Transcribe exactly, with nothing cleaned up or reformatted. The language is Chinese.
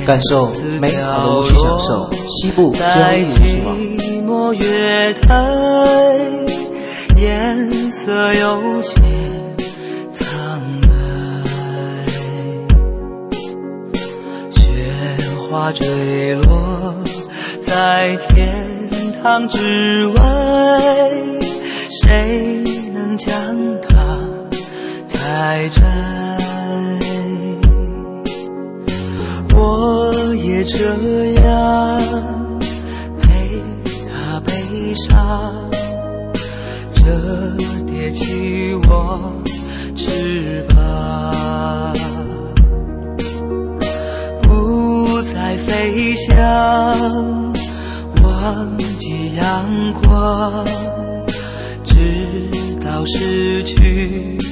感受美好的舞曲享受，西部最后一舞曲网。 寂寞月台，颜色有些苍白，雪花坠落在天堂之外，谁能将它采摘？我也这样陪他悲伤，折叠起我翅膀，不再飞翔，忘记阳光，直到失去